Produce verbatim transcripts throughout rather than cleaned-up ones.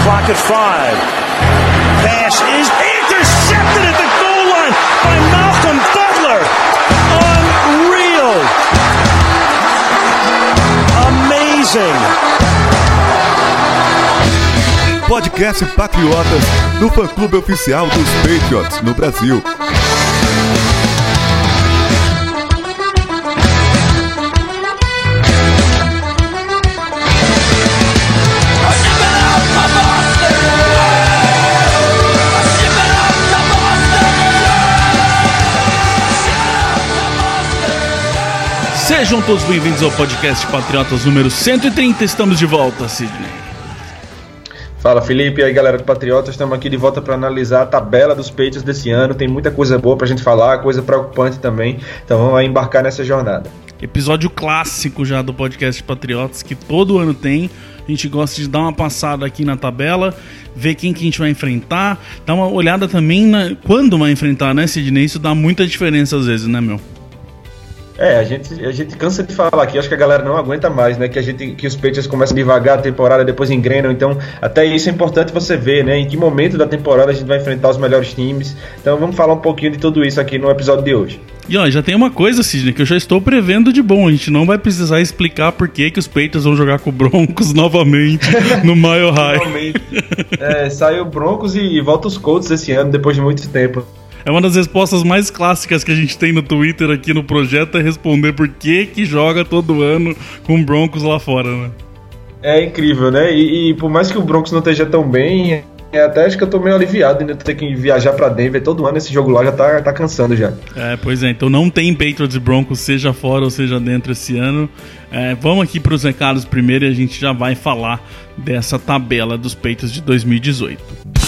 Clock at five. Pass is intercepted at the goal line by Malcolm Butler. Unreal. Amazing. Podcast Patriotas, do fã-clube oficial dos Patriots no Brasil. Sejam todos bem-vindos ao podcast Patriotas número cento e trinta. Estamos de volta, Sidney. Fala, Felipe, e aí, galera do Patriotas. Estamos aqui de volta para analisar a tabela dos Patriots desse ano. Tem muita coisa boa pra gente falar, coisa preocupante também. Então vamos aí embarcar nessa jornada. Episódio clássico já do podcast Patriotas, que todo ano tem. A gente gosta de dar uma passada aqui na tabela, ver quem que a gente vai enfrentar, dar uma olhada também na quando vai enfrentar, né, Sidney? Isso dá muita diferença às vezes, né, meu? É, a gente, a gente cansa de falar aqui, acho que a galera não aguenta mais, né, que, a gente, que os Patriots começam devagar a temporada, depois engrenam, então até isso é importante você ver, né, em que momento da temporada a gente vai enfrentar os melhores times. Então vamos falar um pouquinho de tudo isso aqui no episódio de hoje. E ó, já tem uma coisa, Sidney, que eu já estou prevendo de bom, a gente não vai precisar explicar por que, que os Patriots vão jogar com o Broncos novamente no Mile High. Novamente. É, saiu o Broncos e, e volta os Colts esse ano, depois de muito tempo. É uma das respostas mais clássicas que a gente tem no Twitter aqui no projeto, é responder por que que joga todo ano com Broncos lá fora, né? É incrível, né? E, e por mais que o Broncos não esteja tão bem, é, até acho que eu tô meio aliviado ainda ter que viajar pra Denver todo ano, esse jogo lá já tá, tá cansando já. É, pois é, então não tem Patriots e Broncos, seja fora ou seja dentro esse ano. É, vamos aqui pros recados primeiro e a gente já vai falar dessa tabela dos Patriots de dois mil e dezoito.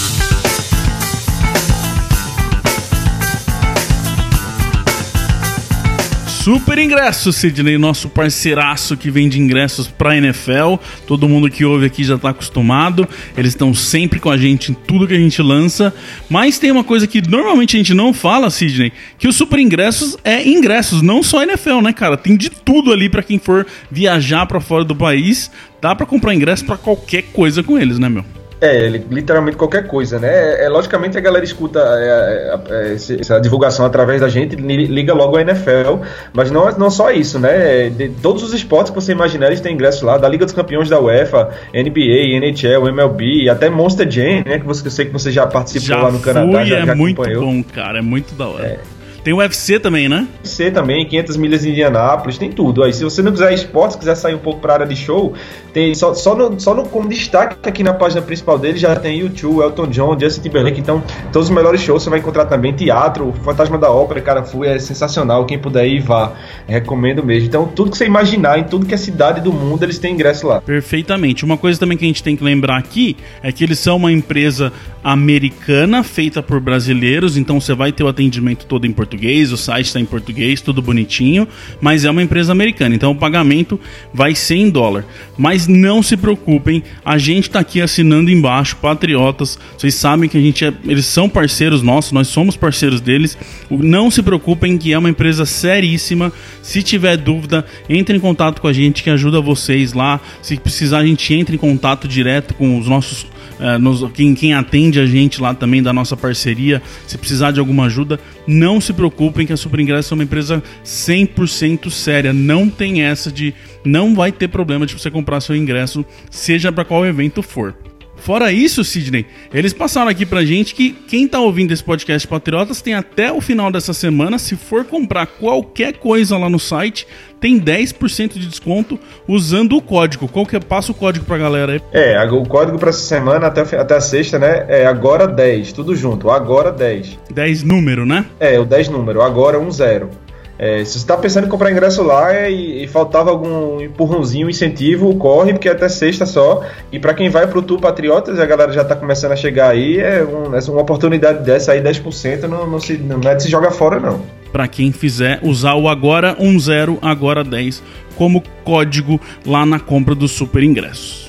Super Ingressos, Sidney, nosso parceiraço que vende ingressos pra N F L. Todo mundo que ouve aqui já tá acostumado. Eles estão sempre com a gente em tudo que a gente lança. Mas tem uma coisa que normalmente a gente não fala, Sidney, que o Super Ingressos é ingressos, não só N F L, né, cara? Tem de tudo ali pra quem for viajar pra fora do país. Dá pra comprar ingresso pra qualquer coisa com eles, né, meu? É, literalmente qualquer coisa, né? É, logicamente a galera escuta é, é, essa divulgação através da gente, liga logo a N F L, mas não, não só isso, né? De todos os esportes que você imaginar, eles têm ingresso lá, da Liga dos Campeões da UEFA, N B A, N H L, M L B, até Monster Jam, né? Que você, eu sei que você já participou já lá no Canadá, fui, já, é já muito acompanhou. Bom, cara, é muito da hora. É. Tem o U F C também, né? U F C também, quinhentas milhas em Indianápolis, tem tudo. Aí, se você não quiser esportes, quiser sair um pouco para a área de show, tem só, só, no, só no, como destaque aqui na página principal dele já tem U dois, Elton John, Justin Timberlake. Então, todos os melhores shows você vai encontrar também. Teatro, Fantasma da Ópera, cara, foi, é sensacional. Quem puder ir, vá. Recomendo mesmo. Então, tudo que você imaginar, em tudo que é cidade do mundo, eles têm ingresso lá. Perfeitamente. Uma coisa também que a gente tem que lembrar aqui é que eles são uma empresa americana feita por brasileiros, então você vai ter o atendimento todo em português, o site está em português, tudo bonitinho, mas é uma empresa americana, então o pagamento vai ser em dólar. Mas não se preocupem, a gente está aqui assinando embaixo, Patriotas, vocês sabem que a gente é, eles são parceiros nossos, nós somos parceiros deles, não se preocupem que é uma empresa seríssima. Se tiver dúvida, entre em contato com a gente que ajuda vocês lá, se precisar a gente entra em contato direto com os nossos Uh, nos, quem, quem atende a gente lá também da nossa parceria. Se precisar de alguma ajuda, não se preocupem que a Super Ingressos é uma empresa cem por cento séria. Não tem essa de não vai ter problema de você comprar seu ingresso, seja para qual evento for. Fora isso, Sidney, eles passaram aqui pra gente que quem tá ouvindo esse podcast Patriotas tem até o final dessa semana, se for comprar qualquer coisa lá no site, tem dez por cento de desconto usando o código. Qual que é? Passa o código pra galera aí. É, o código pra essa semana até, até a sexta, né, é agora dez, tudo junto, agora dez. dez número, né? É, o dez número, agora um zero. É, se você está pensando em comprar ingresso lá é, e, e faltava algum empurrãozinho, incentivo, corre, porque é até sexta só. E para quem vai pro Tour Patriotas, a galera já está começando a chegar aí, é, um, é uma oportunidade dessa aí, dez por cento, não, não, se, não é de se jogar fora, não. Para quem fizer usar o agora dez, agora dez como código lá na compra do Super Ingressos.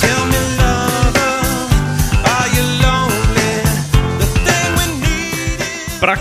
Para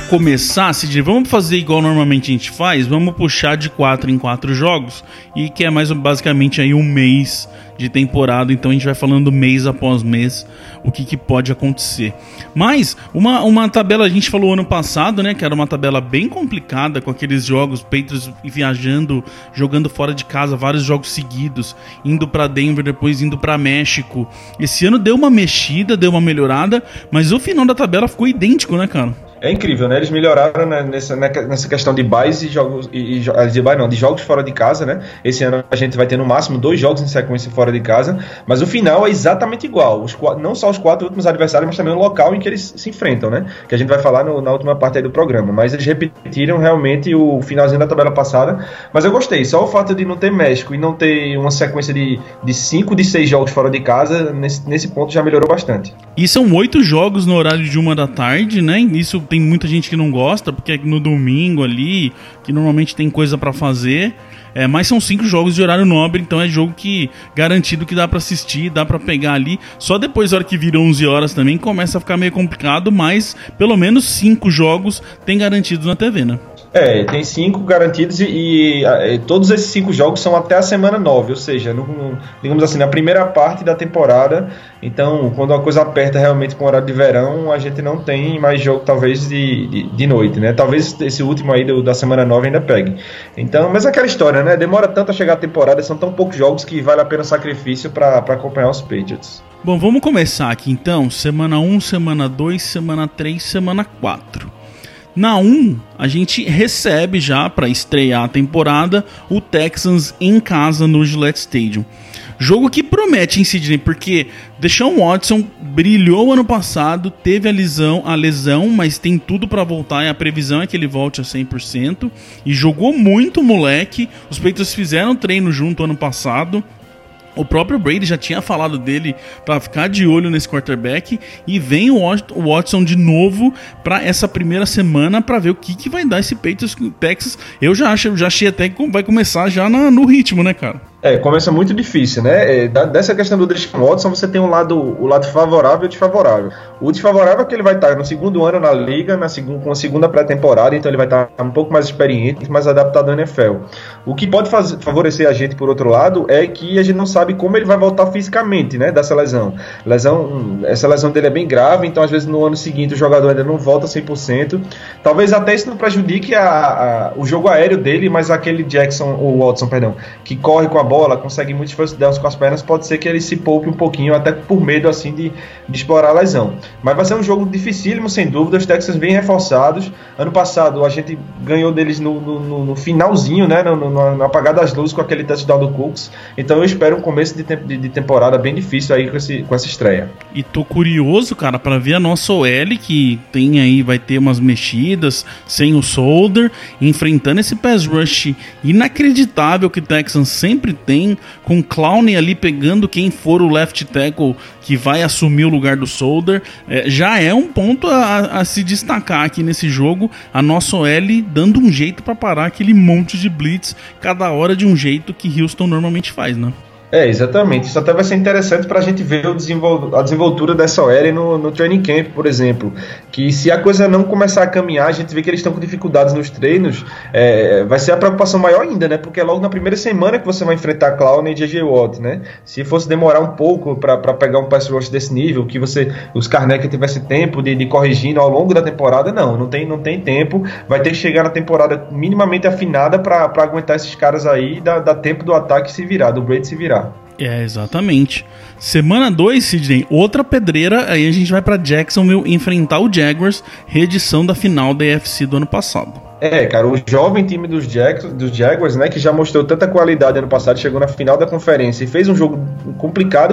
começar, Sidney, vamos fazer igual normalmente a gente faz, vamos puxar de quatro em quatro jogos, e que é mais basicamente aí um mês de temporada, então a gente vai falando mês após mês o que, que pode acontecer. Mas uma, uma tabela, a gente falou ano passado, né, que era uma tabela bem complicada, com aqueles jogos, Patriots viajando, jogando fora de casa, vários jogos seguidos, indo pra Denver, depois indo pra México. Esse ano deu uma mexida, deu uma melhorada, mas o final da tabela ficou idêntico, né, cara? É incrível, né? Eles melhoraram, né, nessa, nessa questão de buys e jogos e, e, de, buy, não, de jogos fora de casa, né? Esse ano a gente vai ter no máximo dois jogos em sequência fora de casa, mas o final é exatamente igual. Os, não só os quatro últimos adversários, mas também o local em que eles se enfrentam, né? Que a gente vai falar no, na última parte aí do programa. Mas eles repetiram realmente o finalzinho da tabela passada. Mas eu gostei. Só o fato de não ter México e não ter uma sequência de, de cinco de seis jogos fora de casa, nesse, nesse ponto já melhorou bastante. E são oito jogos no horário de uma da tarde, né? Isso tem muita gente que não gosta, porque é no domingo ali, que normalmente tem coisa pra fazer, é, mas são cinco jogos de horário nobre, então é jogo que garantido que dá pra assistir, dá pra pegar ali. Só depois, na hora que vira onze horas também, começa a ficar meio complicado, mas pelo menos cinco jogos tem garantidos na T V, né? É, tem cinco garantidos e, e, e todos esses cinco jogos são até a semana nove, ou seja, no, no, digamos assim, na primeira parte da temporada. Então, quando a coisa aperta realmente com o horário de verão, a gente não tem mais jogo talvez de, de, de noite, né? Talvez esse último aí do, da semana nove ainda pegue. Então, mas é aquela história, né? Demora tanto a chegar a temporada, são tão poucos jogos que vale a pena o sacrifício para acompanhar os Patriots. Bom, vamos começar aqui então, semana um, semana dois, semana três, semana quatro. Na um, a gente recebe já, para estrear a temporada, o Texans em casa no Gillette Stadium. Jogo que promete, hein, Sidney? Porque Deshaun Watson brilhou ano passado, teve a lesão, a lesão, mas tem tudo para voltar, e a previsão é que ele volte a cem por cento. E jogou muito, moleque. Os Patriots fizeram treino junto ano passado. O próprio Brady já tinha falado dele para ficar de olho nesse quarterback, e vem o Watson de novo para essa primeira semana para ver o que, que vai dar esse Patriots Texas. Eu já, acho, já achei até que vai começar já na, no ritmo, né, cara? É, começa muito difícil, né? É, da, dessa questão do Deshaun Watson, você tem um lado, o lado favorável e o desfavorável. O desfavorável é que ele vai estar no segundo ano na liga, na segun, com a segunda pré-temporada, então ele vai estar um pouco mais experiente, mais adaptado ao N F L. O que pode fazer, favorecer a gente, por outro lado, é que a gente não sabe como ele vai voltar fisicamente, né, dessa lesão. lesão. Essa lesão dele é bem grave, então às vezes no ano seguinte o jogador ainda não volta cem por cento. Talvez até isso não prejudique a, a, o jogo aéreo dele, mas aquele Jackson, ou Watson, perdão, que corre com a bola, consegue muitos first downs com as pernas, pode ser que ele se poupe um pouquinho, até por medo assim de, de explorar a lesão. Mas vai ser um jogo dificílimo, sem dúvida. Os Texans bem reforçados. Ano passado a gente ganhou deles no, no, no finalzinho, né, no, no, no apagar das luzes, com aquele touchdown do Cooks. Então eu espero um começo de, de, de temporada bem difícil aí com, esse, com essa estreia. E tô curioso, cara, para ver a nossa O L, que tem aí, vai ter umas mexidas, sem o Solder, enfrentando esse pass rush inacreditável que o Texans sempre tem, com o Clowney ali pegando quem for o left tackle que vai assumir o lugar do Solder. É, já é um ponto a, a se destacar aqui nesse jogo, a nossa O L dando um jeito para parar aquele monte de blitz, cada hora de um jeito que Houston normalmente faz, né? É, exatamente. Isso até vai ser interessante para a gente ver o desenvol- a desenvoltura dessa O L no, no training camp, por exemplo. Que se a coisa não começar a caminhar, a gente vê que eles estão com dificuldades nos treinos, é, vai ser a preocupação maior ainda, né? Porque é logo na primeira semana que você vai enfrentar Clowney e J J Watt, né? Se fosse demorar um pouco para pegar um pass rush desse nível, que você, os Karnek tivessem tempo de, de corrigindo ao longo da temporada, não, não tem, não tem tempo. Vai ter que chegar na temporada minimamente afinada para aguentar esses caras aí e dar, dar tempo do ataque se virar, do Brady se virar. É, exatamente. Semana dois, Sidney, outra pedreira, aí a gente vai pra Jacksonville enfrentar o Jaguars, reedição da final da A F C do ano passado. É, cara, o jovem time dos, Jag- dos Jaguars, né, que já mostrou tanta qualidade ano passado, chegou na final da conferência e fez um jogo complicado,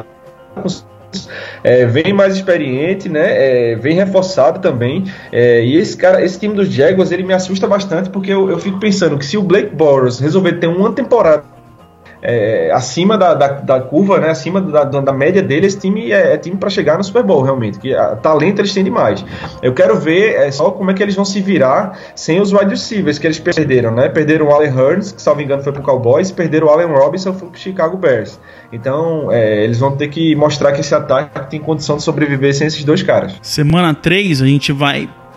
é, vem mais experiente, né, é, vem reforçado também, é, e esse cara, esse time dos Jaguars, ele me assusta bastante, porque eu, eu fico pensando que se o Blake Bortles resolver ter uma temporada É, acima da, da, da curva, né, acima da, da média dele, esse time é, é time para chegar no Super Bowl, realmente, que a, talento eles têm demais. Eu quero ver é, só como é que eles vão se virar sem os wide receivers que eles perderam, né? Perderam o Allen Hurns, que, salvo engano, foi pro Cowboys, perderam o Allen Robinson, foi pro Chicago Bears. Então, é, eles vão ter que mostrar que esse ataque tem condição de sobreviver sem esses dois caras. Semana três, a gente vai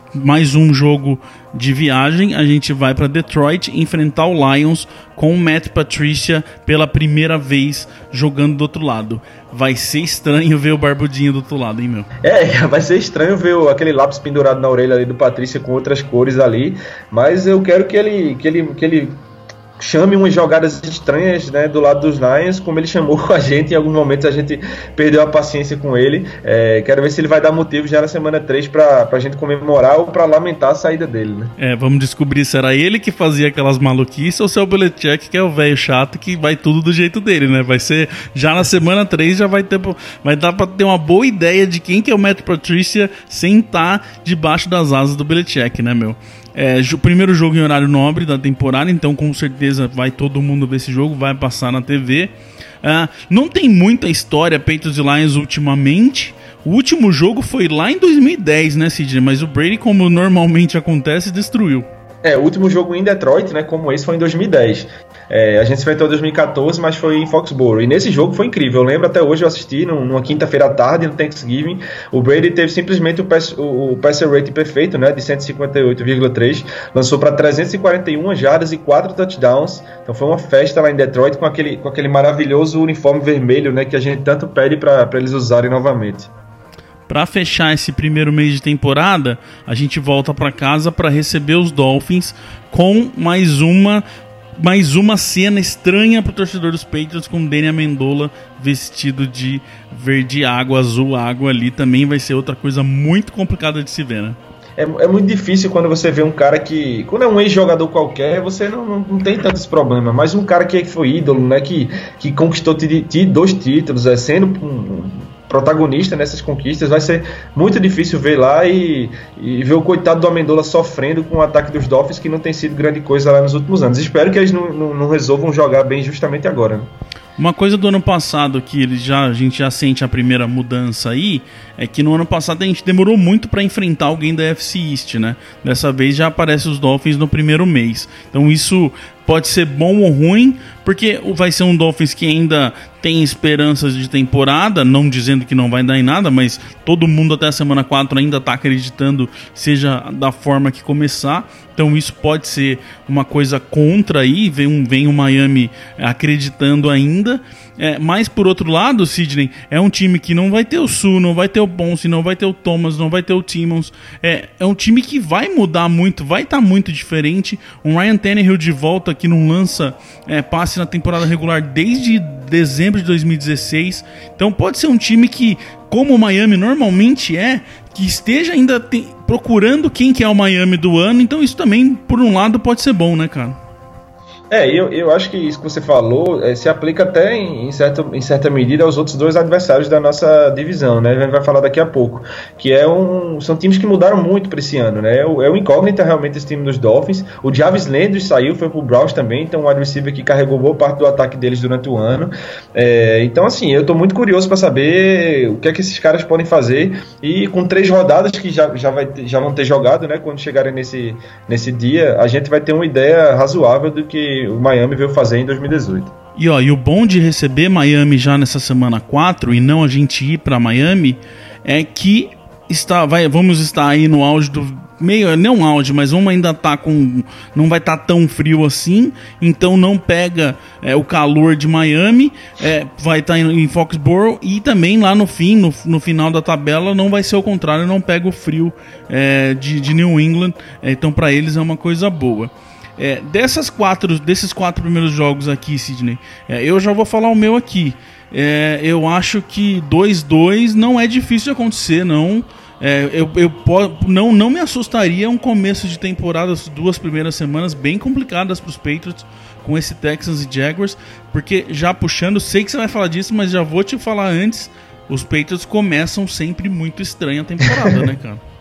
mais um jogo de viagem, a gente vai para Detroit enfrentar o Lions com o Matt Patricia pela primeira vez jogando do outro lado. Vai ser estranho ver o Barbudinho do outro lado, hein, meu? É, vai ser estranho ver o, aquele lápis pendurado na orelha ali do Patricia com outras cores ali, mas eu quero que ele, que ele, que ele chame umas jogadas estranhas, né, do lado dos Lions, como ele chamou a gente. Em alguns momentos a gente perdeu a paciência com ele. É, quero ver se ele vai dar motivo já na semana três pra, pra gente comemorar ou pra lamentar a saída dele, né? É, vamos descobrir se era ele que fazia aquelas maluquices ou se é o Belichick, que é o velho chato que vai tudo do jeito dele, né? Vai ser, já na semana três já vai ter, vai dar pra ter uma boa ideia de quem que é o Matt Patricia sem estar debaixo das asas do Belichick, né, meu? É, o primeiro jogo em horário nobre da temporada, então com certeza vai todo mundo ver esse jogo, vai passar na T V. Uh, não tem muita história Patriots e Lions ultimamente. O último jogo foi lá em dois mil e dez, né, Sidney? Mas o Brady, como normalmente acontece, destruiu. É, o último jogo em Detroit, né, como esse, foi em dois mil e dez. É, a gente se enfrentou em dois mil e catorze, mas foi em Foxborough. E nesse jogo foi incrível. Eu lembro até hoje, eu assisti numa quinta-feira à tarde, no Thanksgiving. O Brady teve simplesmente o, pass, o, o passer rating perfeito, né, de cento e cinquenta e oito vírgula três. Lançou para trezentas e quarenta e uma jardas e quatro touchdowns. Então foi uma festa lá em Detroit com aquele, com aquele maravilhoso uniforme vermelho, né, que a gente tanto pede para eles usarem novamente. Para fechar esse primeiro mês de temporada, a gente volta para casa para receber os Dolphins com mais uma mais uma cena estranha para o torcedor dos Patriots, com Danny Amendola vestido de verde água, azul água ali. Também vai ser outra coisa muito complicada de se ver, né? É, é muito difícil quando você vê um cara que... Quando é um ex-jogador qualquer, você não, não, não tem tantos problemas. Mas um cara que foi ídolo, né, que, que conquistou t- t- dois títulos, é, sendo um protagonista nessas conquistas, vai ser muito difícil ver lá e, e ver o coitado do Amendola sofrendo com o ataque dos Dolphins, que não tem sido grande coisa lá nos últimos anos. Espero que eles não, não, não resolvam jogar bem justamente agora, né? Uma coisa do ano passado que ele já, a gente já sente a primeira mudança aí é que no ano passado a gente demorou muito para enfrentar alguém da A F C East, né? Dessa vez já aparece os Dolphins no primeiro mês. Então isso pode ser bom ou ruim, porque vai ser um Dolphins que ainda tem esperanças de temporada, não dizendo que não vai dar em nada, mas todo mundo até a semana quatro ainda está acreditando, seja da forma que começar. Então isso pode ser uma coisa contra aí, vem, um, vem o Miami acreditando ainda. É, mas por outro lado, Sidney, é um time que não vai ter o Su, não vai ter o Ponce, não vai ter o Thomas, não vai ter o Timmons. É, é um time que vai mudar muito, vai estar tá muito diferente. Um Ryan Tannehill de volta que não lança é, passe na temporada regular desde dezembro de dois mil e dezesseis. Então pode ser um time que, como o Miami normalmente é, que esteja ainda te- procurando quem que é o Miami do ano. Então isso também, por um lado, pode ser bom, né, cara? É, eu, eu acho que isso que você falou é, se aplica até em, em, certa, em certa medida aos outros dois adversários da nossa divisão, né? A gente vai falar daqui a pouco. Que é um, são times que mudaram muito para esse ano, né? É o, é o incógnita realmente esse time dos Dolphins. O Jarvis Landry saiu, foi pro Browns também, então o wide receiver que carregou boa parte do ataque deles durante o ano. É, então, assim, eu tô muito curioso para saber o que é que esses caras podem fazer. E com três rodadas que já, já, vai ter, já vão ter jogado, né? Quando chegarem nesse, nesse dia, a gente vai ter uma ideia razoável do que o Miami veio fazer em dois mil e dezoito. E, ó, e o bom de receber Miami já nessa semana quatro e não a gente ir para Miami é que está, vai, vamos estar aí no auge do meio, não auge, mas vamos ainda estar tá com, não vai estar tá tão frio assim, então não pega é, o calor de Miami, é, vai estar tá em, em Foxborough, e também lá no fim, no, no final da tabela, não vai ser o contrário, não pega o frio é, de, de New England, é, então para eles é uma coisa boa. É, dessas quatro, desses quatro primeiros jogos aqui, Sidney, é, eu já vou falar o meu aqui. É, eu acho que dois a dois não é difícil de acontecer, não. É, eu eu não, não me assustaria um começo de temporada, as duas primeiras semanas bem complicadas para os Patriots com esse Texans e Jaguars, porque já puxando, sei que você vai falar disso, mas já vou te falar antes, os Patriots começam sempre muito estranha a temporada, né, cara?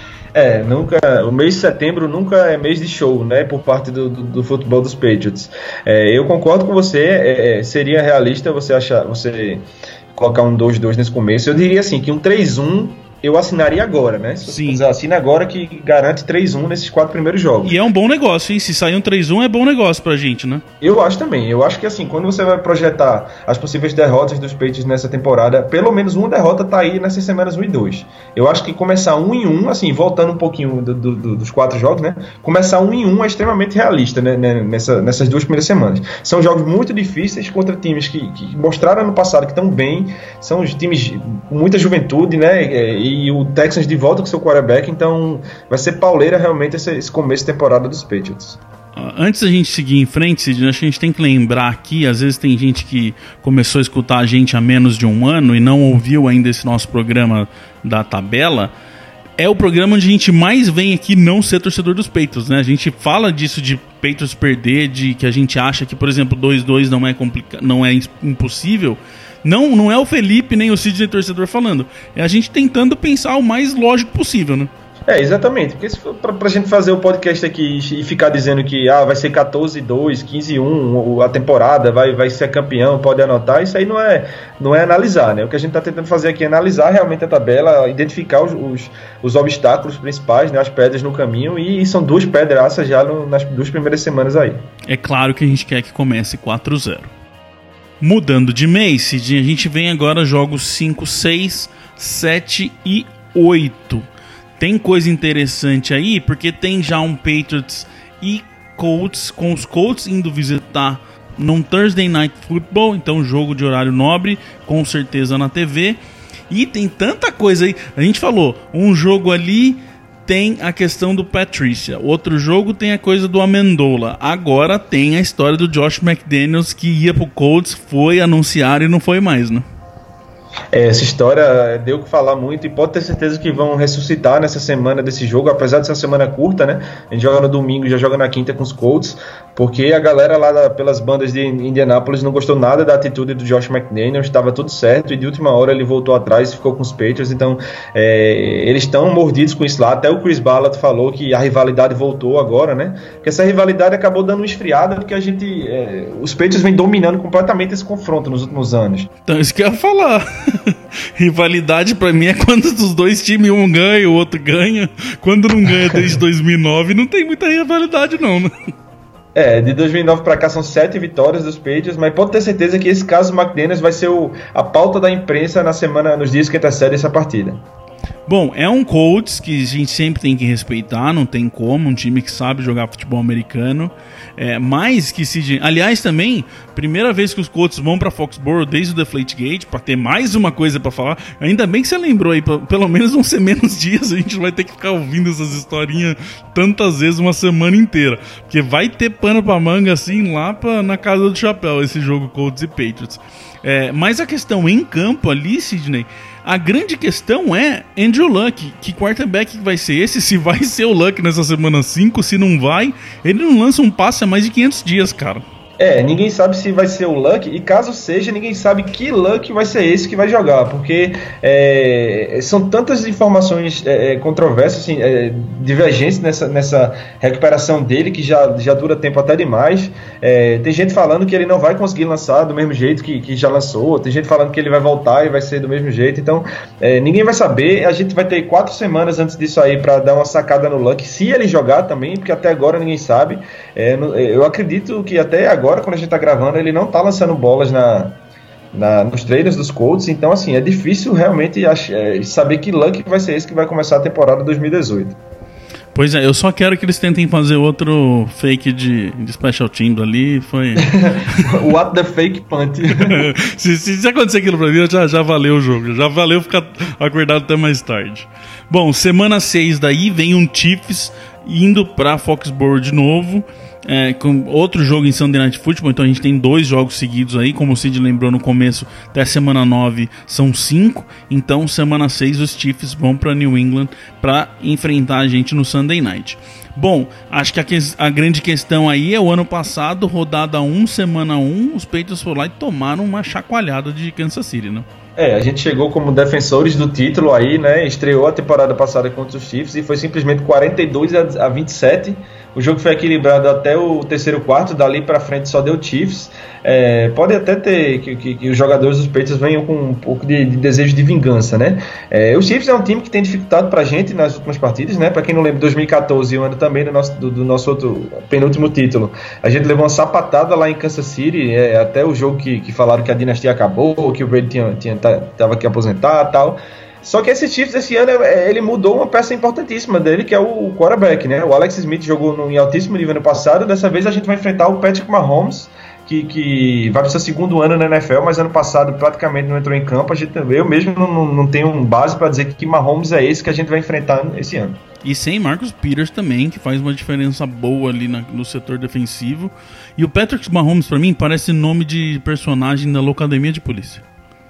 É, nunca, o mês de setembro nunca é mês de show, né, por parte do, do, do futebol dos Patriots. É, eu concordo com você, é, seria realista você achar, você colocar um dois a dois nesse começo. Eu diria assim, que um três a um eu assinaria agora, né? Se você quiser, assina agora que garante três a um nesses quatro primeiros jogos. E é um bom negócio, hein? Se sair um três a um é bom negócio pra gente, né? Eu acho também. Eu acho que assim, quando você vai projetar as possíveis derrotas dos Patriots nessa temporada, pelo menos uma derrota tá aí nessas semanas um e dois. Eu acho que começar um em um, assim, voltando um pouquinho do, do, do, dos quatro jogos, né? Começar um em um é extremamente realista, né? Nessa, nessas duas primeiras semanas. São jogos muito difíceis contra times que, que mostraram ano passado que estão bem, são os times com muita juventude, né? E o Texans de volta com seu quarterback, então vai ser pauleira realmente esse, esse começo de temporada dos Patriots. Antes da gente seguir em frente, Sidney, acho que a gente tem que lembrar aqui, às vezes tem gente que começou a escutar a gente há menos de um ano e não ouviu ainda esse nosso programa da tabela. É o programa onde a gente mais vem aqui não ser torcedor dos Patriots, né? A gente fala disso de Patriots perder, de que a gente acha que, por exemplo, dois a dois não é, complica- não é impossível. Não, não é o Felipe nem o Sidney torcedor falando. É a gente tentando pensar o mais lógico possível, né? É, exatamente. Porque se for pra, pra gente fazer o podcast aqui e ficar dizendo que ah, vai ser quatorze a dois, quinze a um a temporada, vai, vai ser campeão, pode anotar, isso aí não é, não é analisar, né? O que a gente tá tentando fazer aqui é analisar realmente a tabela, identificar os, os, os obstáculos principais, né? As pedras no caminho, e são duas pedraças já no, nas duas primeiras semanas aí. É claro que a gente quer que comece quatro a zero. Mudando de mês, a gente vem agora jogos cinco, seis, sete e oito. Tem coisa interessante aí, porque tem já um Patriots e Colts, com os Colts indo visitar num Thursday Night Football, então jogo de horário nobre, com certeza na T V. E tem tanta coisa aí, a gente falou, um jogo ali tem a questão do Patricia, outro jogo tem a coisa do Amendola, agora tem a história do Josh McDaniels que ia pro Colts, foi anunciar e não foi mais, né? É, essa história deu o que falar muito e pode ter certeza que vão ressuscitar nessa semana desse jogo, apesar de ser uma semana curta, né? A gente joga no domingo e já joga na quinta com os Colts, porque a galera lá da, pelas bandas de Indianápolis não gostou nada da atitude do Josh McDaniels, estava tudo certo e de última hora ele voltou atrás e ficou com os Patriots, então é, eles estão mordidos com isso lá. Até o Chris Ballard falou que a rivalidade voltou agora, né? Porque essa rivalidade acabou dando uma esfriada porque a gente, é, os Patriots vêm dominando completamente esse confronto nos últimos anos. Então isso que eu ia falar. Rivalidade pra mim é quando os dois times, um ganha e o outro ganha. Quando não ganha desde dois mil e nove, não tem muita rivalidade não, né? É, de dois mil e nove pra cá são sete vitórias dos Patriots, mas pode ter certeza que esse caso McDaniels vai ser o, a pauta da imprensa na semana, nos dias que antecedem essa partida. Bom, é um Colts que a gente sempre tem que respeitar, não tem como, um time que sabe jogar futebol americano, é, mais que se... Aliás, também, primeira vez que os Colts vão pra Foxborough desde o Deflategate, pra ter mais uma coisa pra falar, ainda bem que você lembrou aí, pelo menos vão ser menos dias, a gente vai ter que ficar ouvindo essas historinhas tantas vezes uma semana inteira, porque vai ter pano pra manga assim lá pra, na casa do chapéu, esse jogo Colts e Patriots. É, mas a questão em campo ali, Sidney, a grande questão é Andrew Luck, que quarterback vai ser esse, se vai ser o Luck nessa semana cinco, se não vai, ele não lança um passe há mais de quinhentos dias, cara. É, ninguém sabe se vai ser o Luck, e caso seja, ninguém sabe que Luck vai ser esse que vai jogar, porque é, são tantas informações é, controversas, assim, é, divergentes nessa, nessa recuperação dele, que já, já dura tempo até demais. É, tem gente falando que ele não vai conseguir lançar do mesmo jeito que, que já lançou, tem gente falando que ele vai voltar e vai ser do mesmo jeito, então é, ninguém vai saber. A gente vai ter quatro semanas antes disso aí para dar uma sacada no Luck, se ele jogar também, porque até agora ninguém sabe. É, eu acredito que até agora, quando a gente tá gravando, ele não tá lançando bolas na, na, nos treinos dos Colts, então assim, é difícil realmente ach, é, saber que Luck vai ser esse que vai começar a temporada dois mil e dezoito. Pois é, eu só quero que eles tentem fazer outro fake de, de special teams ali, foi... What the fake punt. se, se, se acontecer aquilo pra mim, já, já valeu o jogo, já valeu ficar acordado até mais tarde. Bom, semana seis daí vem um Chiefs indo pra Foxborough de novo, é, com outro jogo em Sunday Night Football, então a gente tem dois jogos seguidos aí, como o Cid lembrou no começo, até semana nove são cinco, então semana seis os Chiefs vão pra New England pra enfrentar a gente no Sunday Night. Bom, acho que a, que a grande questão aí é o ano passado, rodada um, semana um, os Patriots foram lá e tomaram uma chacoalhada de Kansas City, né? É, a gente chegou como defensores do título aí, né? Estreou a temporada passada contra os Chiefs e foi simplesmente quarenta e dois a vinte e sete. O jogo foi equilibrado até o terceiro quarto, dali para frente só deu Chiefs. É, pode até ter que, que, que os jogadores dos Patriots venham com um pouco de, de desejo de vingança, né? É, o Chiefs é um time que tem dificultado pra gente nas últimas partidas, né? Pra quem não lembra, dois mil e catorze, o ano também do nosso, do, do nosso outro penúltimo título, a gente levou uma sapatada lá em Kansas City, é, até o jogo que, que falaram que a dinastia acabou, que o Brady tinha, tinha, tava aqui aposentar e tal. Só que esse Chiefs esse ano ele mudou uma peça importantíssima dele, que é o quarterback, né? O Alex Smith jogou no, em altíssimo nível ano passado. Dessa vez a gente vai enfrentar o Patrick Mahomes, que, que vai para o seu segundo ano na N F L, mas ano passado praticamente não entrou em campo. A gente, eu mesmo não, não tenho base para dizer que Mahomes é esse que a gente vai enfrentar esse ano. E sem Marcus Peters também, que faz uma diferença boa ali na, no setor defensivo. E o Patrick Mahomes, para mim, parece nome de personagem da Locademia de Polícia.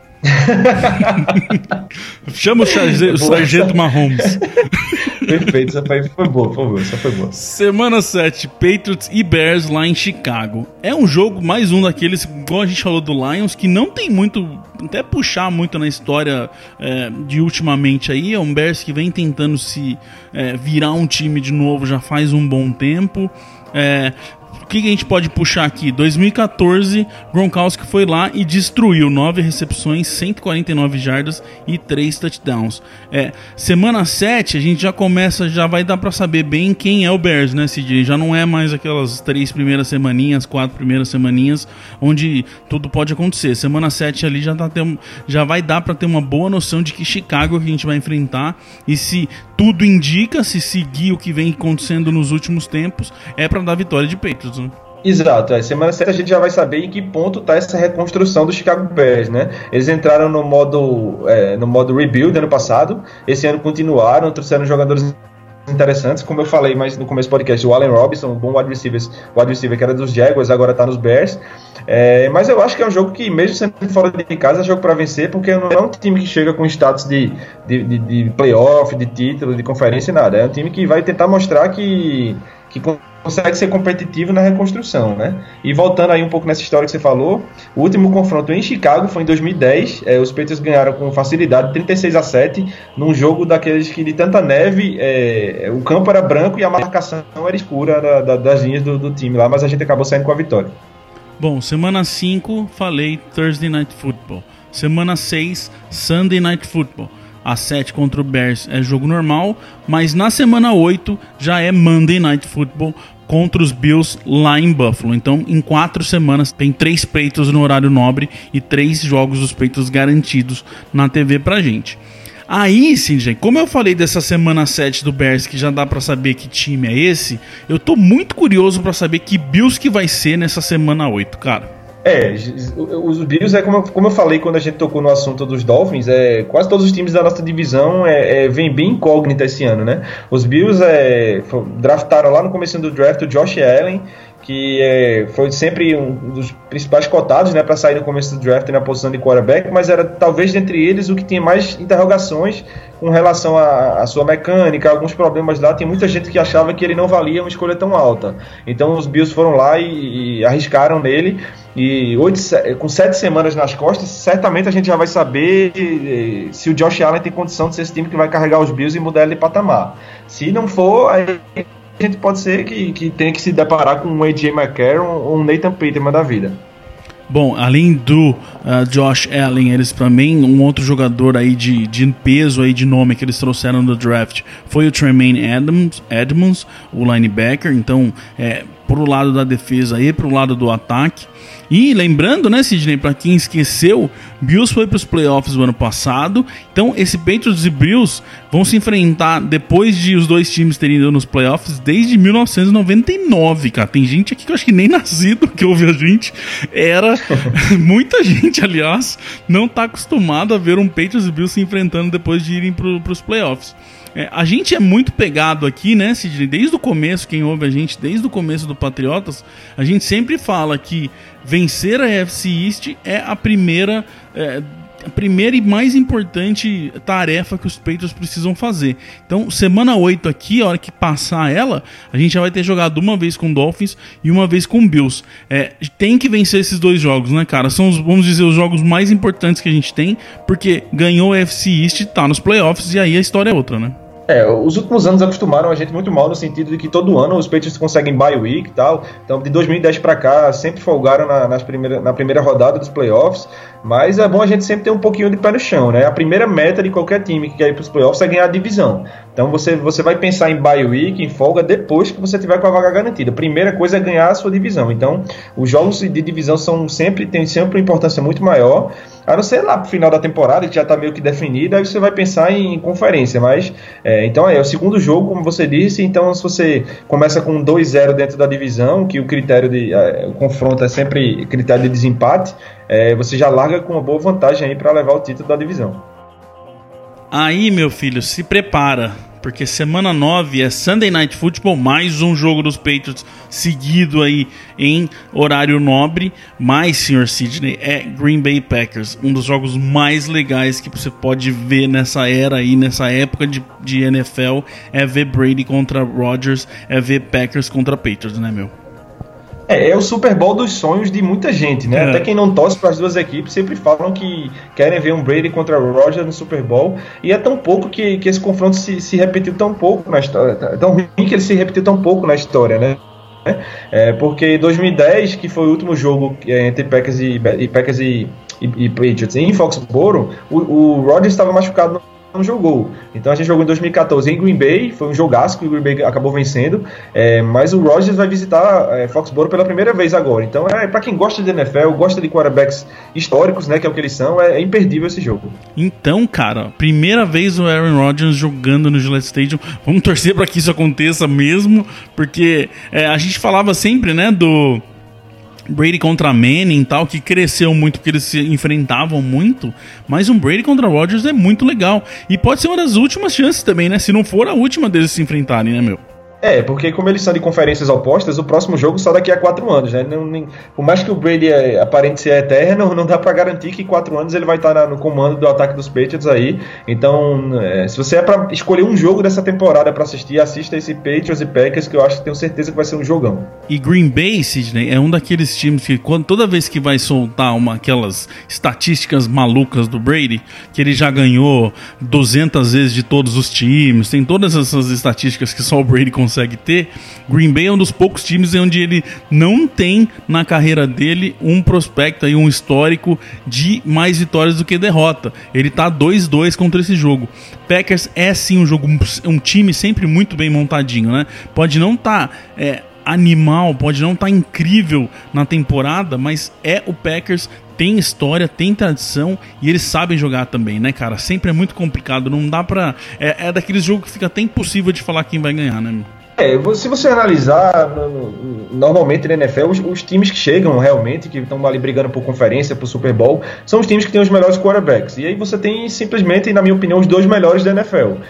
Chama o, charge, o Sargento Mahomes. Perfeito, essa foi, foi boa, foi boa, essa foi boa. Semana sete, Patriots e Bears lá em Chicago. É um jogo, mais um daqueles, igual a gente falou do Lions, que não tem muito, até puxar muito na história é, de ultimamente aí. É um Bears que vem tentando se é, virar um time de novo já faz um bom tempo. É... O que a gente pode puxar aqui? dois mil e catorze, Gronkowski foi lá e destruiu nove recepções, cento e quarenta e nove jardas e três touchdowns. É, semana sete, a gente já começa, já vai dar pra saber bem quem é o Bears, né, Cidney? Já não é mais aquelas três primeiras semaninhas, quatro primeiras semaninhas, onde tudo pode acontecer. Semana sete ali já, tá ter, já vai dar pra ter uma boa noção de que Chicago que a gente vai enfrentar, e se tudo indica, se seguir o que vem acontecendo nos últimos tempos, é pra dar vitória de Patriots, né? Exato, a semana sete a gente já vai saber em que ponto está essa reconstrução do Chicago Bears, né? Eles entraram no modo, é, no modo rebuild ano passado, esse ano continuaram, trouxeram jogadores interessantes, como eu falei mais no começo do podcast, o Allen Robinson, um bom wide receiver, wide receiver que era dos Jaguars, agora está nos Bears. É, mas eu acho que é um jogo que, mesmo sendo fora de casa, é jogo para vencer, porque não é um time que chega com status de, de, de, de playoff, de título, de conferência, nada. É um time que vai tentar mostrar que, que consegue ser competitivo na reconstrução, né? E voltando aí um pouco nessa história que você falou, o último confronto em Chicago foi em dois mil e dez, é, os Patriots ganharam com facilidade trinta e seis a sete, num jogo daqueles que de tanta neve, é, o campo era branco e a marcação era escura da, da, das linhas do, do time lá, mas a gente acabou saindo com a vitória. Bom, semana cinco, falei Thursday Night Football. Semana seis, Sunday Night Football. A sete contra o Bears é jogo normal, mas na semana oito já é Monday Night Football contra os Bills lá em Buffalo. Então, em quatro semanas, tem três Patriots no horário nobre e três jogos dos Patriots garantidos na T V pra gente. Aí, sim, gente, como eu falei dessa semana sete do Bears, que já dá pra saber que time é esse, eu tô muito curioso pra saber que Bills que vai ser nessa semana oito, cara. É, os Bills, é como eu, como eu falei quando a gente tocou no assunto dos Dolphins, é, quase todos os times da nossa divisão é, é, vem bem incógnita esse ano, né? Os Bills é, draftaram lá no começo do draft o Josh Allen, que é, foi sempre um dos principais cotados, né, para sair no começo do draft na posição de quarterback, mas era talvez dentre eles o que tinha mais interrogações com relação à sua mecânica, alguns problemas lá. Tem muita gente que achava que ele não valia uma escolha tão alta. Então os Bills foram lá e, e arriscaram nele, e oito, com sete semanas nas costas, certamente a gente já vai saber se o Josh Allen tem condição de ser esse time que vai carregar os Bills e mudar ele de patamar. Se não for, aí a gente pode ser que, que tenha que se deparar com um A J McCarron ou um Nathan Peterman da vida. Bom, além do uh, Josh Allen, eles também, um outro jogador aí de, de peso, aí de nome que eles trouxeram do draft foi o Tremaine Edmonds, Edmonds, o linebacker. Então, é, pro lado da defesa e pro lado do ataque. E lembrando, né, Sidney, para quem esqueceu, Bills foi para os playoffs do ano passado. Então esse Patriots e Bills vão se enfrentar depois de os dois times terem ido nos playoffs desde mil novecentos e noventa e nove, cara. Tem gente aqui que eu acho que nem nascido que ouve a gente. Era muita gente, aliás, não tá acostumado a ver um Patriots e Bills se enfrentando depois de irem para os playoffs. É, a gente é muito pegado aqui, né, Sidney? Desde o começo, quem ouve a gente, desde o começo do Patriotas, a gente sempre fala que vencer a A F C East é a primeira, é, a primeira e mais importante tarefa que os Patriots precisam fazer. Então, semana oito aqui, a hora que passar ela, a gente já vai ter jogado uma vez com Dolphins e uma vez com Bills. É, tem que vencer esses dois jogos, né, cara? São, os, vamos dizer, os jogos mais importantes que a gente tem, porque ganhou a A F C East, tá nos playoffs, e aí a história é outra, né? É, os últimos anos acostumaram a gente muito mal no sentido de que todo ano os Patriots conseguem bye week e tal. Então, de dois mil e dez para cá, sempre folgaram na, nas primeira, na primeira rodada dos playoffs. Mas é bom a gente sempre ter um pouquinho de pé no chão, né? A primeira meta de qualquer time que quer ir para os playoffs é ganhar a divisão. Então, você, você vai pensar em bye week, em folga, depois que você tiver com a vaga garantida. A primeira coisa é ganhar a sua divisão. Então, os jogos de divisão são sempre, têm sempre uma importância muito maior. A não ser lá pro final da temporada, que já está meio que definido, aí você vai pensar em conferência, mas é, então é o segundo jogo, como você disse. Então, se você começa com dois a zero dentro da divisão, que o critério de é, o confronto é sempre critério de desempate, é, você já larga com uma boa vantagem aí para levar o título da divisão. Aí, meu filho, se prepara, porque semana nove é Sunday Night Football, mais um jogo dos Patriots seguido aí em horário nobre. Mas, senhor Sidney, é Green Bay Packers, um dos jogos mais legais que você pode ver nessa era aí, nessa época de, de N F L, é ver Brady contra Rodgers, é ver Packers contra Patriots, né, meu? É, é o Super Bowl dos sonhos de muita gente, né? É. Até quem não torce para as duas equipes sempre falam que querem ver um Brady contra o Rodgers no Super Bowl. E é tão pouco que, que esse confronto se, se repetiu tão pouco na história. É tão ruim que ele se repetiu tão pouco na história, né? É, porque em dois mil e dez, que foi o último jogo entre Packers e, e, Packers e, e, e Patriots em Foxborough, o, o Rodgers estava machucado no não jogou. Então a gente jogou em dois mil e catorze em Green Bay, foi um jogaço que o Green Bay acabou vencendo, é, mas o Rodgers vai visitar é, Foxborough pela primeira vez agora. Então é para quem gosta de N F L, gosta de quarterbacks históricos, né, que é o que eles são, é, é imperdível esse jogo. Então, cara, primeira vez o Aaron Rodgers jogando no Gillette Stadium. Vamos torcer para que isso aconteça mesmo, porque é, a gente falava sempre, né, do Brady contra Manning e tal, que cresceu muito porque eles se enfrentavam muito, mas um Brady contra Rodgers é muito legal. E pode ser uma das últimas chances também, né? Se não for a última deles se enfrentarem, né, meu? É, porque como eles são de conferências opostas, o próximo jogo só daqui a quatro anos, né? Não, nem, por mais que o Brady é, aparente ser eterno, não dá pra garantir que em quatro anos ele vai estar na, no comando do ataque dos Patriots aí. Então, é, se você é pra escolher um jogo dessa temporada pra assistir, assista esse Patriots e Packers, que eu acho que tenho certeza que vai ser um jogão. E Green Bay, Sidney, é um daqueles times que quando, toda vez que vai soltar uma, aquelas estatísticas malucas do Brady, que ele já ganhou duzentas vezes de todos os times, tem todas essas estatísticas que só o Brady consegue consegue ter, Green Bay é um dos poucos times onde ele não tem na carreira dele um prospecto e um histórico de mais vitórias do que derrota. Ele tá dois a dois contra esse jogo. Packers é sim um jogo, um time sempre muito bem montadinho, né? Pode não estar tá, é, animal, pode não estar tá incrível na temporada, mas é o Packers. Tem história, tem tradição e eles sabem jogar também, né, cara? Sempre é muito complicado, não dá pra... É, é daqueles jogos que fica até impossível de falar quem vai ganhar, né? É, se você analisar, normalmente na N F L, os, os times que chegam realmente, que estão ali brigando por conferência, por Super Bowl, são os times que têm os melhores quarterbacks. E aí você tem simplesmente, na minha opinião, os dois melhores da N F L.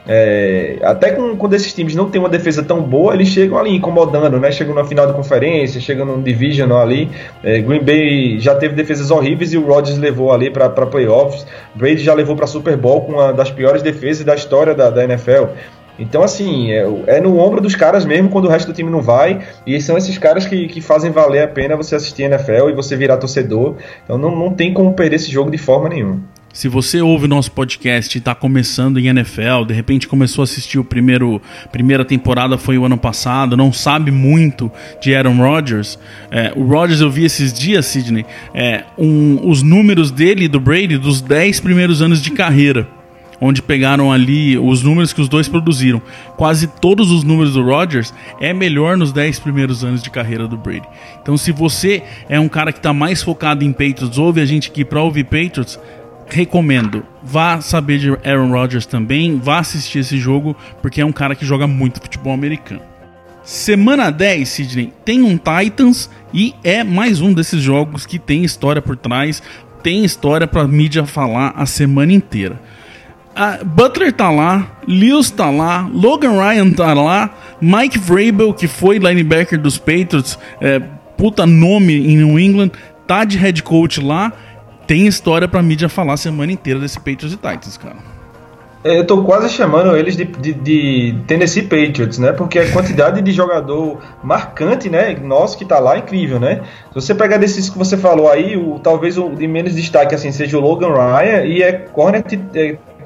É, até com, quando esses times não têm uma defesa tão boa, eles chegam ali incomodando, né? Chegam na final da conferência, chegam no divisional ali. é, Green Bay já teve defesas horríveis e o Rodgers levou ali para playoffs. Brady já levou para Super Bowl com uma das piores defesas da história da, da N F L. Então, assim, é, é no ombro dos caras mesmo quando o resto do time não vai. E são esses caras que, que fazem valer a pena você assistir N F L e você virar torcedor. Então não, não tem como perder esse jogo de forma nenhuma. Se você ouve o nosso podcast e está começando em N F L, de repente começou a assistir o primeiro primeira temporada, foi o ano passado, não sabe muito de Aaron Rodgers. É, o Rodgers eu vi esses dias, Sidney, é, um, os números dele e do Brady dos dez primeiros anos de carreira, onde pegaram ali os números que os dois produziram. Quase todos os números do Rodgers é melhor nos dez primeiros anos de carreira do Brady. Então, se você é um cara que está mais focado em Patriots, ouve a gente aqui para ouvir Patriots, recomendo, vá saber de Aaron Rodgers também, vá assistir esse jogo, porque é um cara que joga muito futebol americano. Semana dez, Sidney, tem um Titans e é mais um desses jogos que tem história por trás, tem história pra mídia falar a semana inteira. A Butler tá lá, Lewis tá lá, Logan Ryan tá lá, Mike Vrabel, que foi linebacker dos Patriots, é, puta nome em New England, tá de head coach lá. Tem história pra mídia falar a semana inteira desse Patriots e Titans, cara. Eu tô quase chamando eles de, de, de Tennessee Patriots, né? Porque a quantidade de jogador marcante, né? Nosso que tá lá é incrível, né? Se você pegar desses que você falou aí, o, talvez o de menos destaque assim seja o Logan Ryan e é corner, é,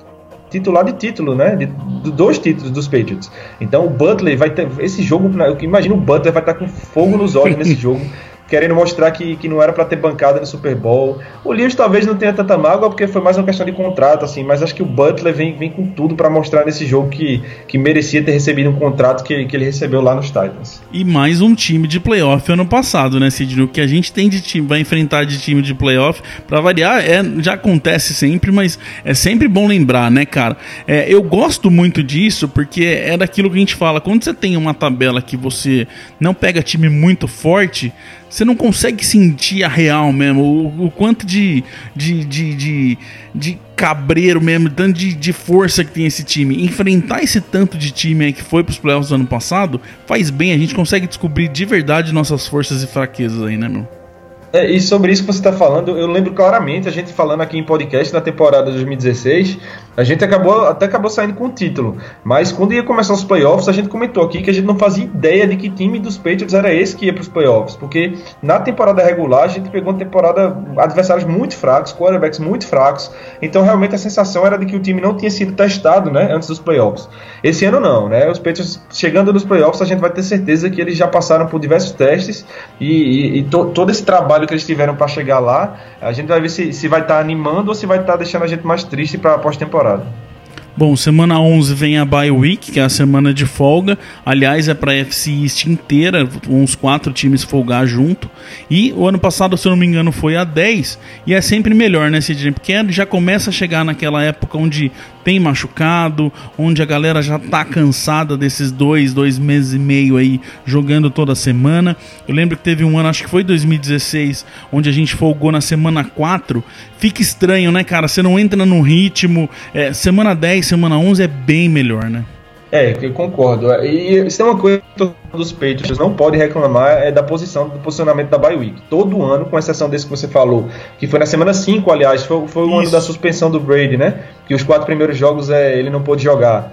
titular de título, né? De, de dois títulos dos Patriots. Então o Butler vai ter. Esse jogo, eu imagino o Butler vai estar com fogo nos olhos nesse jogo, querendo mostrar que, que não era para ter bancada no Super Bowl. O Lewis talvez não tenha tanta mágoa, porque foi mais uma questão de contrato, assim, mas acho que o Butler vem, vem com tudo para mostrar nesse jogo que, que merecia ter recebido um contrato que, que ele recebeu lá nos Titans. E mais um time de playoff ano passado, né, Sidney? O que a gente tem de time, vai enfrentar de time de playoff, para variar, é, já acontece sempre, mas é sempre bom lembrar, né, cara? É, eu gosto muito disso, porque é daquilo que a gente fala, quando você tem uma tabela que você não pega time muito forte, você não consegue sentir a real mesmo, o, o quanto de, de, de, de, de cabreiro mesmo, tanto de, de força que tem esse time. Enfrentar esse tanto de time aí que foi pros playoffs do ano passado, faz bem, a gente consegue descobrir de verdade nossas forças e fraquezas aí, né, meu? É, e sobre isso que você está falando, eu lembro claramente a gente falando aqui em podcast na temporada de dois mil e dezesseis, a gente acabou, até acabou saindo com o título, mas quando ia começar os playoffs, a gente comentou aqui que a gente não fazia ideia de que time dos Patriots era esse que ia para os playoffs, porque na temporada regular a gente pegou uma temporada, adversários muito fracos, quarterbacks muito fracos, então realmente a sensação era de que o time não tinha sido testado, né, antes dos playoffs. Esse ano não, né, os Patriots chegando nos playoffs, a gente vai ter certeza que eles já passaram por diversos testes e, e, e to, todo esse trabalho que eles tiveram para chegar lá, a gente vai ver se, se vai estar tá animando ou se vai estar tá deixando a gente mais triste para a pós-temporada. Bom, semana onze vem a bye week, que é a semana de folga. Aliás, é para a N F C East inteira, uns quatro times folgar junto. E o ano passado, se eu não me engano, foi a dez. E é sempre melhor, né, Sidney? Porque já começa a chegar naquela época onde tem machucado, onde a galera já tá cansada desses dois, dois meses e meio aí jogando toda semana. Eu lembro que teve um ano, acho que foi dois mil e dezesseis, onde a gente folgou na semana quatro. Fica estranho, né, cara? Você não entra no ritmo. É, semana dez, semana onze é bem melhor, né? É, eu concordo. E isso é uma coisa que os Patriots não podem reclamar, é da posição, do posicionamento da bye week. Todo ano, com exceção desse que você falou, que foi na semana cinco, aliás, foi, foi o ano da suspensão do Brady, né? Que os quatro primeiros jogos é, ele não pôde jogar.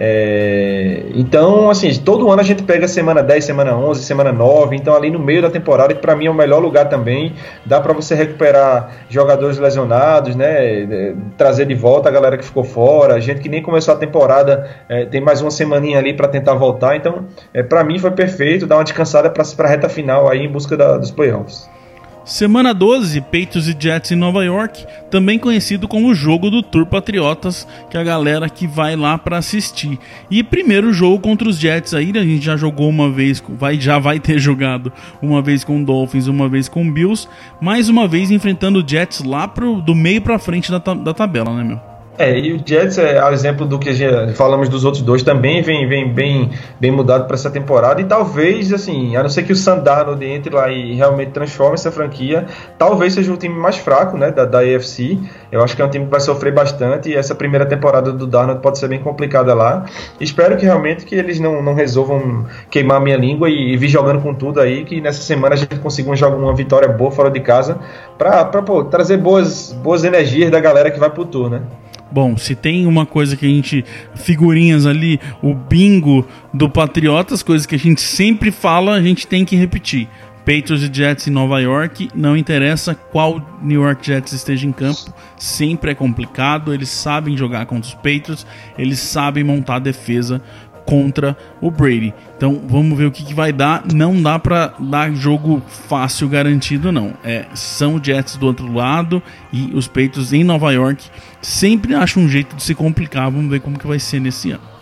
É, então, assim, todo ano a gente pega semana dez, semana onze, semana nove, então ali no meio da temporada, que para mim é o melhor lugar também, dá para você recuperar jogadores lesionados, né, trazer de volta a galera que ficou fora, gente que nem começou a temporada, é, tem mais uma semaninha ali para tentar voltar, então é, para mim foi perfeito, dar uma descansada para a reta final aí em busca da, dos playoffs. Semana doze, Patriots e Jets em Nova York, também conhecido como o jogo do Tour Patriotas, que é a galera que vai lá para assistir. E primeiro jogo contra os Jets aí, a gente já jogou uma vez, vai, já vai ter jogado uma vez com o Dolphins, uma vez com o Bills, mais uma vez enfrentando o Jets lá pro, do meio para frente da, da tabela, né, meu? É, e o Jets, é, ao exemplo do que já falamos dos outros dois, também vem, vem bem, bem mudado para essa temporada, e talvez, assim, a não ser que o Sam Darnold entre lá e realmente transforme essa franquia, talvez seja o time mais fraco, né, da, da A F C. Eu acho que é um time que vai sofrer bastante, e essa primeira temporada do Darnold pode ser bem complicada lá. Espero que realmente que eles não, não resolvam queimar a minha língua e, e vir jogando com tudo aí, que nessa semana a gente consiga um jogo, uma vitória boa fora de casa, para trazer boas, boas energias da galera que vai pro tour, né? Bom, se tem uma coisa que a gente... Figurinhas ali, o bingo do Patriotas, coisas que a gente sempre fala, a gente tem que repetir. Patriots e Jets em Nova York, não interessa qual New York Jets esteja em campo, sempre é complicado, eles sabem jogar contra os Patriots, eles sabem montar a defesa contra o Brady. Então vamos ver o que, que vai dar. Não dá pra dar jogo fácil garantido, não. É, são os Jets do outro lado e os Patriots em Nova York sempre acham um jeito de se complicar. Vamos ver como que vai ser nesse ano.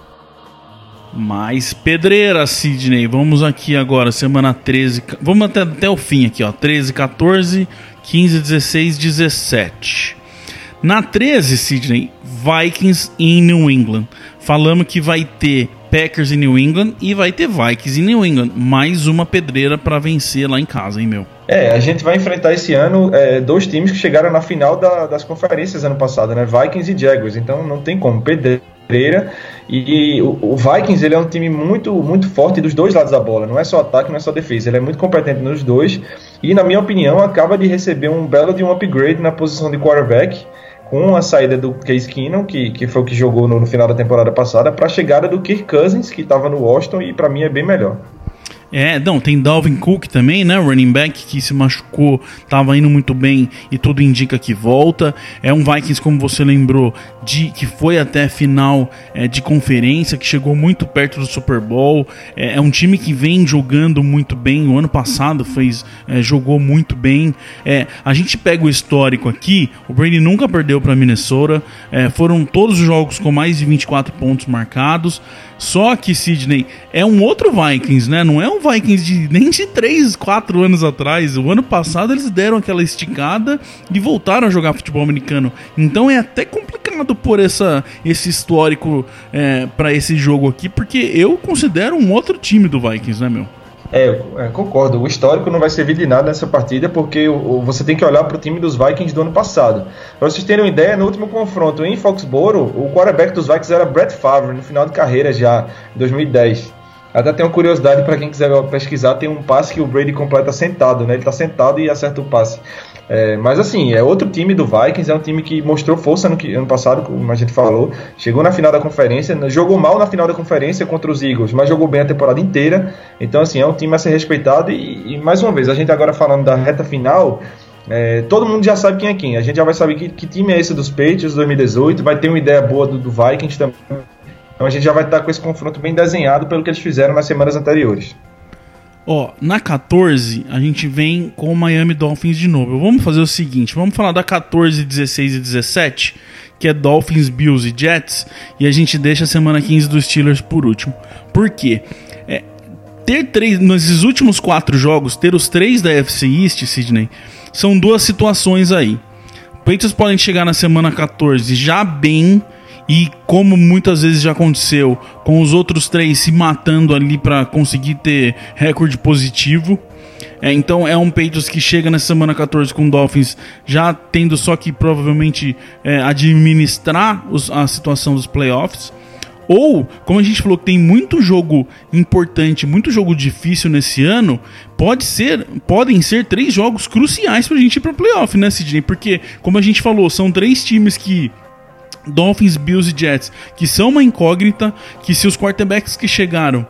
Mais pedreira, Sidney. Vamos aqui agora, semana treze. Vamos até, até o fim aqui, ó. treze, catorze, quinze, dezesseis, dezessete. Na treze, Sidney, Vikings em New England. Falamos que vai ter Packers em New England e vai ter Vikings em New England. Mais uma pedreira para vencer lá em casa, hein, meu? É, a gente vai enfrentar esse ano é, dois times que chegaram na final da, das conferências ano passado, né? Vikings e Jaguars. Então não tem como, pedreira. E, e o, o Vikings, ele é um time muito, muito forte dos dois lados da bola. Não é só ataque, não é só defesa. Ele é muito competente nos dois. E, na minha opinião, acaba de receber um belo de um upgrade na posição de quarterback, com a saída do Case Keenum, que, que foi o que jogou no, no final da temporada passada, para a chegada do Kirk Cousins, que estava no Washington, e para mim é bem melhor. É, não, tem Dalvin Cook também, né, running back, que se machucou, tava indo muito bem e tudo indica que volta. É um Vikings, como você lembrou, de, que foi até a final é, de conferência, que chegou muito perto do Super Bowl. É, é um time que vem jogando muito bem, o ano passado fez, é, jogou muito bem. É, a gente pega o histórico aqui, o Brady nunca perdeu para Minnesota, é, foram todos os jogos com mais de vinte e quatro pontos marcados. Só que, Sidney, é um outro Vikings, né? Não é um Vikings de, nem de três, quatro anos atrás. O ano passado eles deram aquela esticada e voltaram a jogar futebol americano. Então é até complicado por essa, esse histórico é, para esse jogo aqui, porque eu considero um outro time do Vikings, né, meu? É, eu concordo. O histórico não vai servir de nada nessa partida, porque o, você tem que olhar para o time dos Vikings do ano passado. Para vocês terem uma ideia, no último confronto em Foxborough, o quarterback dos Vikings era Brett Favre, no final de carreira já, em dois mil e dez. Até tem uma curiosidade para quem quiser pesquisar, tem um passe que o Brady completa sentado, né? Ele está sentado e acerta o passe. É, mas assim, é outro time do Vikings, é um time que mostrou força no que, ano passado, como a gente falou, chegou na final da conferência, jogou mal na final da conferência contra os Eagles, mas jogou bem a temporada inteira. Então assim, é um time a ser respeitado e, e mais uma vez, a gente agora falando da reta final, é, todo mundo já sabe quem é quem, a gente já vai saber que, que time é esse dos Patriots dois mil e dezoito, vai ter uma ideia boa do, do Vikings também, então a gente já vai estar com esse confronto bem desenhado pelo que eles fizeram nas semanas anteriores. Ó, na quatorze, a gente vem com o Miami Dolphins de novo. Vamos fazer o seguinte, vamos falar da quatorze, dezesseis e dezessete, que é Dolphins, Bills e Jets, e a gente deixa a semana quinze dos Steelers por último. Por quê? É, ter três, nesses últimos quatro jogos, ter os três da A F C East, Sidney, são duas situações aí. Os Patriots podem chegar na semana quatorze já bem, e como muitas vezes já aconteceu, com os outros três se matando ali para conseguir ter recorde positivo. É, então é um Patriots que chega na semana quatorze com o Dolphins já tendo só que provavelmente é, administrar os, a situação dos playoffs. Ou, como a gente falou que tem muito jogo importante, muito jogo difícil nesse ano, pode ser, podem ser três jogos cruciais pra gente ir pro playoff, né, Sidney? Porque, como a gente falou, são três times que... Dolphins, Bills e Jets, que são uma incógnita, que se os quarterbacks que chegaram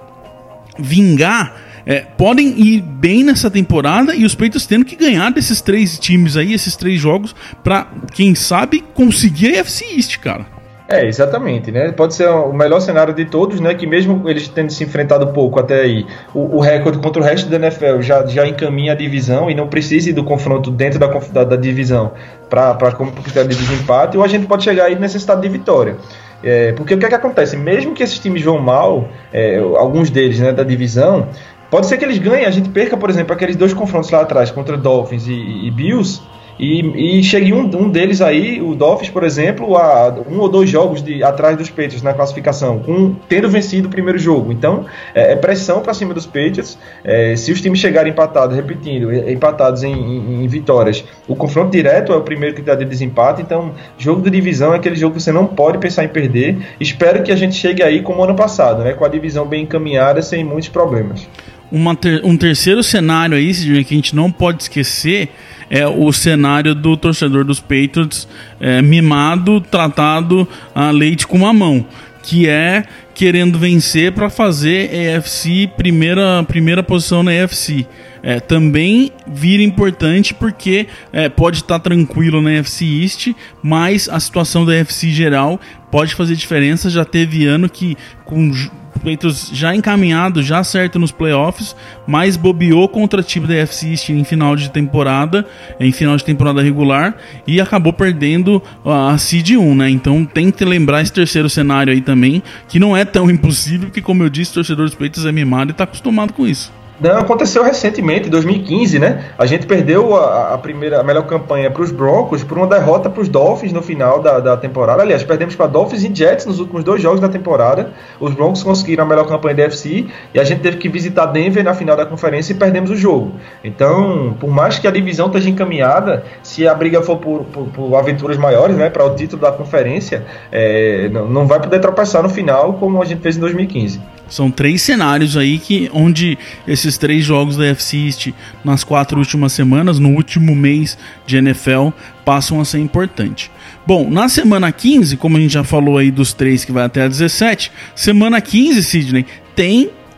vingar, é, podem ir bem nessa temporada, e os Patriots tendo que ganhar desses três times aí, esses três jogos, pra, quem sabe, conseguir a A F C East, cara. É, exatamente, né? Pode ser o melhor cenário de todos, né? Que mesmo eles tendo se enfrentado pouco até aí, o, o recorde contra o resto da N F L já, já encaminha a divisão e não precise do confronto dentro da, da, da divisão para como critério de desempate, ou a gente pode chegar aí e necessitar de vitória. É, porque o que é que acontece? Mesmo que esses times vão mal, é, alguns deles, né, da divisão, pode ser que eles ganhem, a gente perca, por exemplo, aqueles dois confrontos lá atrás contra Dolphins e, e Bills, E, e chegue um, um deles aí, o Dolphins, por exemplo, a um ou dois jogos de, atrás dos Patriots na classificação, com, tendo vencido o primeiro jogo. Então, é, é pressão para cima dos Patriots. É, se os times chegarem empatados, repetindo, empatados em, em, em vitórias, o confronto direto é o primeiro que dá de desempate. Então, jogo de divisão é aquele jogo que você não pode pensar em perder. Espero que a gente chegue aí como ano passado, né, com a divisão bem encaminhada, sem muitos problemas. Uma ter, um terceiro cenário aí, que a gente não pode esquecer, é o cenário do torcedor dos Patriots é, mimado, tratado a leite com uma mão, que é querendo vencer para fazer A F C primeira, primeira posição na A F C. É, também vira importante porque é, pode estar tranquilo na A F C East, mas a situação da A F C geral pode fazer diferença. Já teve ano que com Patriots já encaminhado, já certo nos playoffs, mas bobeou contra o time da A F C East em final de temporada, em final de temporada regular, e acabou perdendo a Seed um, né? Então tem que lembrar esse terceiro cenário aí também, que não é tão impossível, porque, como eu disse, o torcedor dos Patriots é mimado e está acostumado com isso. Não, aconteceu recentemente, em dois mil e quinze, né? A gente perdeu a, a primeira, a melhor campanha para os Broncos por uma derrota para os Dolphins no final da, da temporada. Aliás, perdemos para Dolphins e Jets nos últimos dois jogos da temporada. Os Broncos conseguiram a melhor campanha da A F C e a gente teve que visitar Denver na final da conferência e perdemos o jogo. Então, por mais que a divisão esteja encaminhada, se a briga for por, por, por aventuras maiores, né, para o título da conferência, é, não, não vai poder tropeçar no final como a gente fez em dois mil e quinze. São três cenários aí que, onde esses três jogos da A F C East nas quatro últimas semanas, no último mês de N F L, passam a ser importantes. Bom, na semana quinze, como a gente já falou aí dos três que vai até a dezessete, semana quinze, Sidney, tem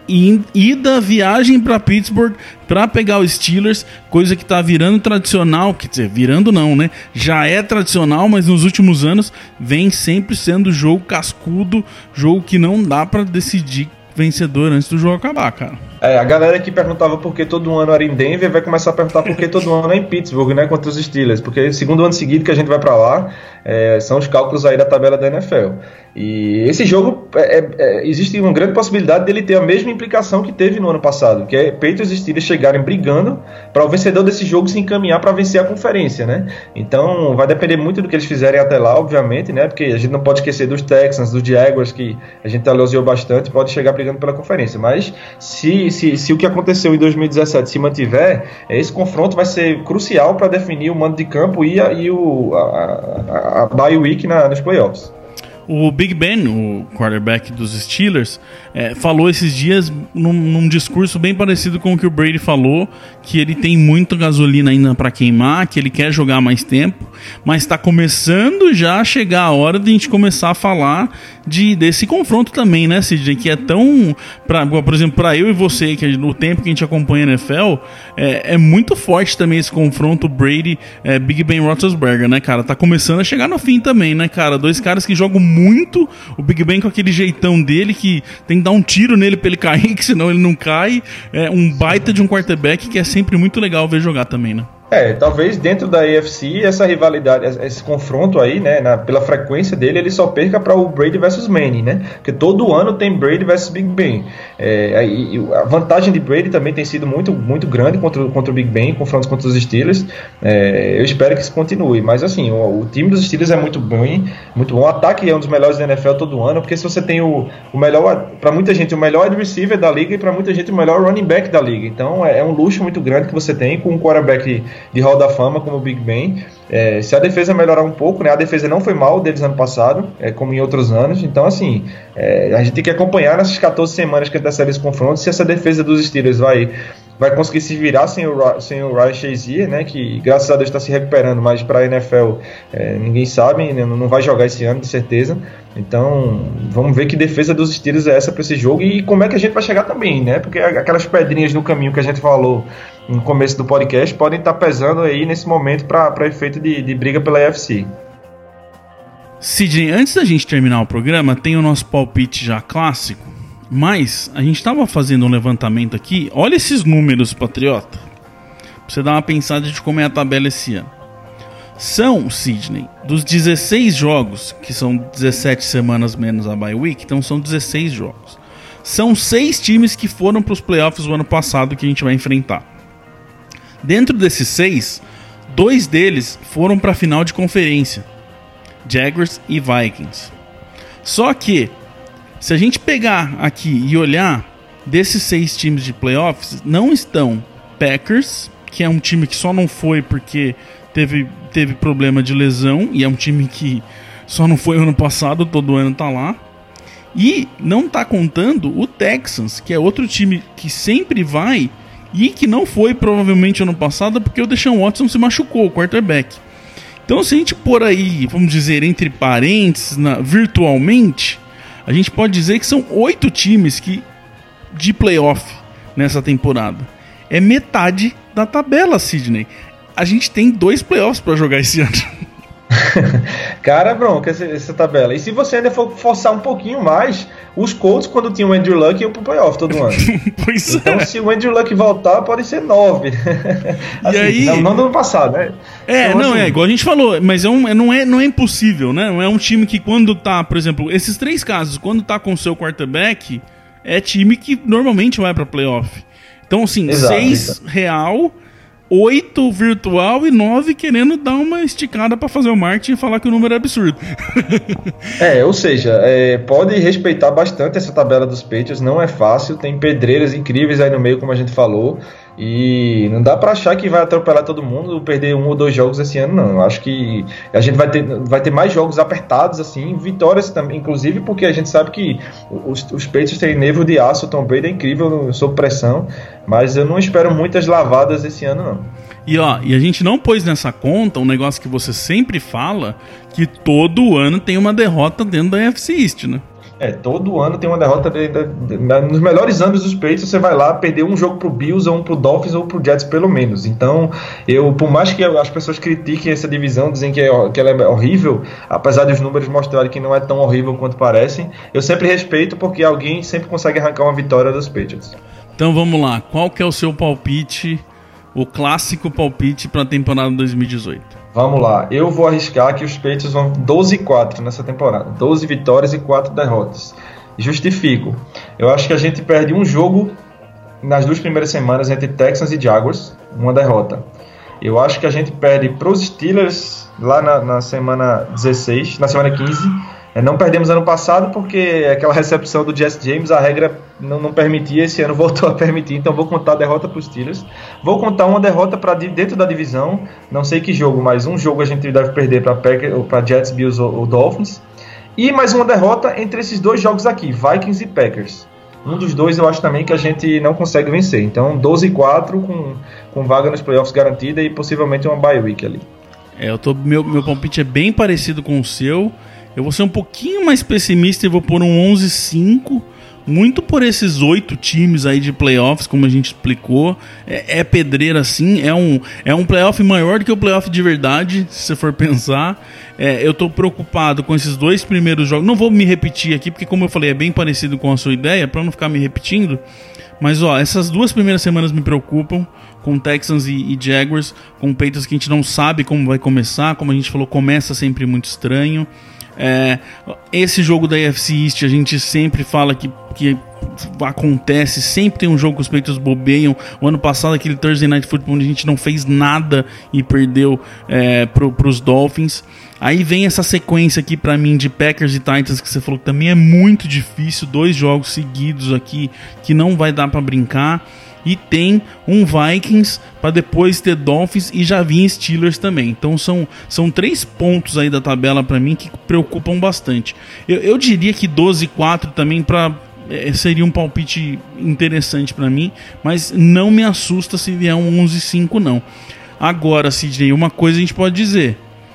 ida, viagem para Pittsburgh para pegar os Steelers, coisa que tá virando tradicional, quer dizer, virando não, né? Já é tradicional, mas nos últimos anos vem sempre sendo jogo cascudo, jogo que não dá para decidir vencedor antes do jogo acabar, cara. É, a galera que perguntava por que todo ano era em Denver vai começar a perguntar por que todo ano é em Pittsburgh, né, contra os Steelers, porque é o segundo ano seguido que a gente vai pra lá, é, são os cálculos aí da tabela da N F L. E esse jogo, é, é, existe uma grande possibilidade dele ter a mesma implicação que teve no ano passado, que é Patriots e Steelers chegarem brigando para o vencedor desse jogo se encaminhar para vencer a conferência, né? Então vai depender muito do que eles fizerem até lá, obviamente, né? Porque a gente não pode esquecer dos Texans, dos Jaguars, que a gente elogiou bastante, pode chegar brigando pela conferência, mas se Se, se o que aconteceu em dois mil e dezessete se mantiver, esse confronto vai ser crucial para definir o mando de campo e, a, e o, a, a, a bye week na, nos playoffs. O Big Ben, o quarterback dos Steelers, é, falou esses dias num, num discurso bem parecido com o que o Brady falou, que ele tem muita gasolina ainda para queimar, que ele quer jogar mais tempo, mas está começando já a chegar a hora de a gente começar a falar de, desse confronto também, né, Sidney? Que é tão, pra, por exemplo, para eu e você, que no tempo que a gente acompanha a N F L, é, é muito forte também esse confronto Brady, é, Big Ben Roethlisberger, né, cara? Tá começando a chegar no fim também, né, cara? Dois caras que jogam muito muito, o Big Ben com aquele jeitão dele que tem que dar um tiro nele pra ele cair, que senão ele não cai. É um baita de um quarterback que é sempre muito legal ver jogar também, né? É, talvez dentro da A F C essa rivalidade, esse confronto aí, né, na, pela frequência dele, ele só perca para o Brady versus Manning, né? Porque todo ano tem Brady versus Big Ben. É, e a vantagem de Brady também tem sido muito, muito grande contra, contra o Big Ben, confrontos contra os Steelers. É, eu espero que isso continue. Mas assim, o, o time dos Steelers é muito bom, muito bom. O ataque é um dos melhores da N F L todo ano, porque se você tem o, o melhor, para muita gente, o melhor wide receiver da liga e para muita gente o melhor running back da liga. Então é, é um luxo muito grande que você tem com um quarterback de Hall da Fama como o Big Ben. É, se a defesa melhorar um pouco, né, a defesa não foi mal deles ano passado, é, como em outros anos, então assim, é, a gente tem que acompanhar nessas catorze semanas que antecedem esse confronto, se essa defesa dos Steelers vai, vai conseguir se virar sem o, sem o Ryan Shazier, né, que graças a Deus está se recuperando, mas para a N F L é, ninguém sabe, né, não vai jogar esse ano de certeza. Então vamos ver que defesa dos Steelers é essa para esse jogo e como é que a gente vai chegar também, né, porque aquelas pedrinhas no caminho que a gente falou no começo do podcast podem estar pesando aí nesse momento para efeito de, de briga pela A F C. Sidney, antes da gente terminar o programa, tem o nosso palpite já clássico, mas a gente estava fazendo um levantamento aqui. Olha esses números, Patriota, pra você dar uma pensada de como é a tabela esse ano. São, Sidney, dos dezesseis jogos, que são dezessete semanas menos a bye week, então são dezesseis jogos. São seis times que foram para os playoffs do ano passado que a gente vai enfrentar. Dentro desses seis, dois deles foram para a final de conferência, Jaguars e Vikings. Só que, se a gente pegar aqui e olhar, desses seis times de playoffs, não estão Packers, que é um time que só não foi porque teve, teve problema de lesão, e é um time que só não foi ano passado, todo ano tá lá. E não tá contando o Texans, que é outro time que sempre vai e que não foi provavelmente ano passado porque o Deshaun Watson se machucou, o quarterback. Então, se a gente pôr aí, vamos dizer, entre parênteses, na, virtualmente, a gente pode dizer que são oito times que, de playoff nessa temporada. É metade da tabela, Sidney. A gente tem dois playoffs para jogar esse ano. Cara, bronca essa, essa tabela. E se você ainda for forçar um pouquinho mais, os Colts, quando tinham o Andrew Luck, iam pro playoff todo ano. Pois então, é. se o Andrew Luck voltar, pode ser nove. Assim, e aí... não, não do ano passado, né? É, então, não, assim... é igual a gente falou, mas é um, não, é, não é impossível, né? Não é um time que quando tá, por exemplo, esses três casos, quando tá com o seu quarterback, é time que normalmente vai pra playoff. Então, assim, exato, seis exato. real, oito virtual e nove querendo dar uma esticada pra fazer o marketing e falar que o número é absurdo. É, ou seja, é, pode respeitar bastante essa tabela dos Patriots, não é fácil, tem pedreiras incríveis aí no meio, como a gente falou, e não dá pra achar que vai atropelar todo mundo, perder um ou dois jogos esse ano, não. Eu acho que a gente vai ter, vai ter mais jogos apertados, assim, vitórias também, inclusive porque a gente sabe que os, os Patriots têm nível de aço, o Tom Brady é incrível sob pressão, mas eu não espero muitas lavadas esse ano, não. E ó, e a gente não pôs nessa conta um negócio que você sempre fala, que todo ano tem uma derrota dentro da A F C East, né? É, todo ano tem uma derrota de, de, de, nos melhores anos dos Patriots, você vai lá perder um jogo pro Bills, ou um pro Dolphins, ou pro Jets pelo menos. Então, eu, por mais que as pessoas critiquem essa divisão, dizem que, é, que ela é horrível, apesar dos números mostrarem que não é tão horrível quanto parecem, eu sempre respeito, porque alguém sempre consegue arrancar uma vitória dos Patriots. Então vamos lá, qual que é o seu palpite, o clássico palpite para a temporada dois mil e dezoito? Vamos lá, eu vou arriscar que os Patriots vão doze e quatro nessa temporada, doze vitórias e quatro derrotas. Justifico, eu acho que a gente perde um jogo nas duas primeiras semanas entre Texans e Jaguars, uma derrota. Eu acho que a gente perde para os Steelers lá na, na semana dezesseis, na semana quinze. Não perdemos ano passado porque aquela recepção do Jesse James, a regra não, não permitia, esse ano voltou a permitir, então vou contar a derrota para os Steelers. Vou contar uma derrota para dentro da divisão, não sei que jogo, mas um jogo a gente deve perder para Jets, Bills ou, ou Dolphins. E mais uma derrota entre esses dois jogos aqui, Vikings e Packers. Um dos dois eu acho também que a gente não consegue vencer. Então doze e quatro com, com vaga nos playoffs garantida e possivelmente uma bye week ali. É, eu tô, meu, meu palpite é bem parecido com o seu. Eu vou ser um pouquinho mais pessimista e vou pôr um onze a cinco, muito por esses oito times aí de playoffs, como a gente explicou. É, é pedreira sim, é um, é um playoff maior do que o playoff de verdade, se você for pensar. É, eu tô preocupado com esses dois primeiros jogos. Não vou me repetir aqui, porque como eu falei, é bem parecido com a sua ideia, para não ficar me repetindo. Mas ó, essas duas primeiras semanas me preocupam, com Texans e, e Jaguars, com Patriots que a gente não sabe como vai começar. Como a gente falou, começa sempre muito estranho. É, esse jogo da A F C East a gente sempre fala que, que acontece, sempre tem um jogo que os Patriots bobeiam. O ano passado aquele Thursday Night Football onde a gente não fez nada e perdeu é, pro, pros Dolphins. Aí vem essa sequência aqui pra mim de Packers e Titans que você falou que também é muito difícil, dois jogos seguidos aqui que não vai dar pra brincar. E tem um Vikings para depois ter Dolphins e já vinha Steelers também. Então são, são três pontos aí da tabela para mim que preocupam bastante. Eu, eu diria que doze a quatro também pra, é, seria um palpite interessante para mim, mas não me assusta se vier um onze a cinco não. Agora, Sidney, uma coisa a gente pode dizer: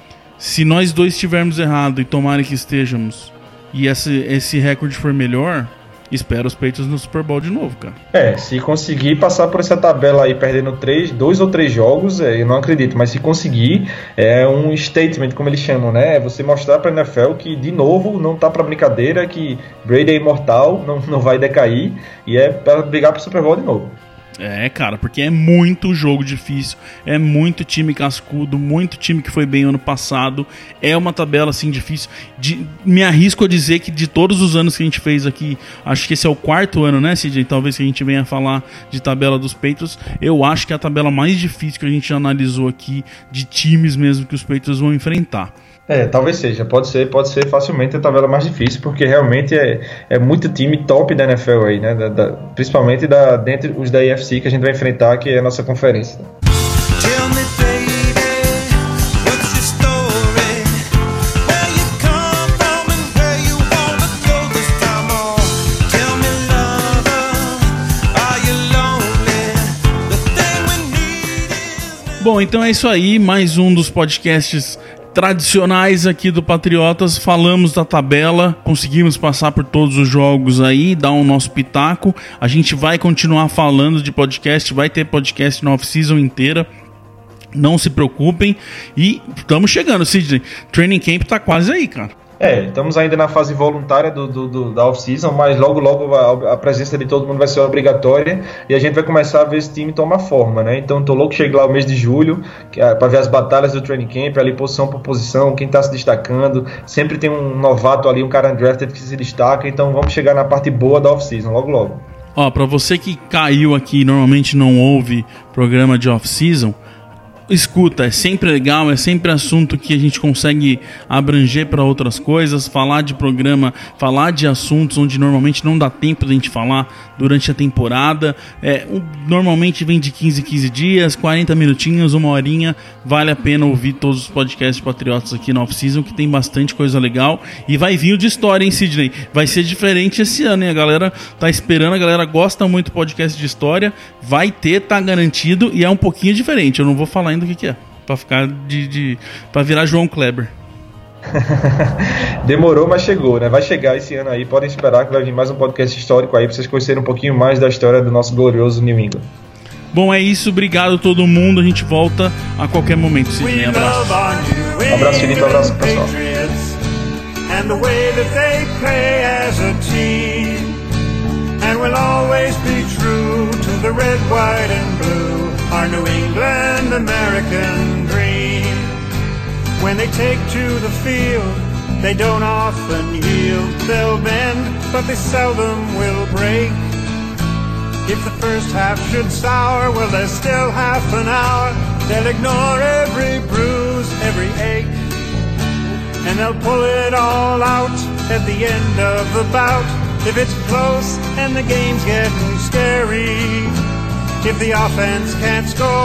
se nós dois estivermos errado e tomara que estejamos, e esse, esse recorde for melhor, espero os Patriots no Super Bowl de novo, cara. É, se conseguir passar por essa tabela aí perdendo três, dois ou três jogos, é, eu não acredito, mas se conseguir, é um statement, como eles chamam, né? É você mostrar pra N F L que, de novo, não tá pra brincadeira, que Brady é imortal, não, não vai decair, e é pra brigar pro Super Bowl de novo. É, cara, porque é muito jogo difícil, é muito time cascudo, muito time que foi bem ano passado, é uma tabela assim difícil. De, me arrisco a dizer que de todos os anos que a gente fez aqui, acho que esse é o quarto ano, né, C J? Talvez que a gente venha falar de tabela dos Patriots, eu acho que é a tabela mais difícil que a gente analisou aqui, de times mesmo que os Patriots vão enfrentar. É, talvez seja, pode ser, pode ser facilmente a tabela mais difícil, porque realmente é, é muito time top da N F L aí, né? Da, da, principalmente da, dentre os da A F C que a gente vai enfrentar, que é a nossa conferência. Bom, então é isso aí, mais um dos podcasts tradicionais aqui do Patriotas. Falamos da tabela, conseguimos passar por todos os jogos aí, dar o nosso pitaco. A gente vai continuar falando de podcast, vai ter podcast na off-season inteira, não se preocupem. E estamos chegando, Sidney, Training Camp tá quase aí, cara. É, estamos ainda na fase voluntária do, do, do, da off-season, mas logo logo a, a presença de todo mundo vai ser obrigatória e a gente vai começar a ver esse time tomar forma, né? Então tô louco que chegue lá o mês de julho é, para ver as batalhas do training camp, ali posição por posição, quem tá se destacando. Sempre tem um novato ali, um cara undrafted que se destaca, então vamos chegar na parte boa da off-season logo logo. Ó, pra você que caiu aqui e normalmente não ouve programa de off-season, escuta, é sempre legal, é sempre assunto que a gente consegue abranger para outras coisas, falar de programa, falar de assuntos onde normalmente não dá tempo da gente falar durante a temporada. É, um, normalmente vem de quinze em quinze dias, quarenta minutinhos, uma horinha. Vale a pena ouvir todos os podcasts patriotas aqui na off-season, que tem bastante coisa legal. E vai vir o de história, hein, Sidney? Vai ser diferente esse ano, hein? A galera tá esperando, a galera gosta muito do podcast de história. Vai ter, tá garantido, e é um pouquinho diferente. Eu não vou falar do que, que é, pra ficar de, de. pra virar João Kleber. Demorou, mas chegou, né? Vai chegar esse ano aí. Podem esperar que vai vir mais um podcast histórico aí pra vocês conhecerem um pouquinho mais da história do nosso glorioso New England. Bom, é isso. Obrigado a todo mundo. A gente volta a qualquer momento. Sidney, abraço. Um abraço, Felipe. Um abraço, pessoal. And the way that they play as a team, and we'll always be true to the red, white and blue, our New England American dream. When they take to the field, they don't often yield. They'll bend, but they seldom will break. If the first half should sour, well, there's still half an hour. They'll ignore every bruise, every ache, and they'll pull it all out at the end of the bout. If it's close and the game's getting scary, if the offense can't score,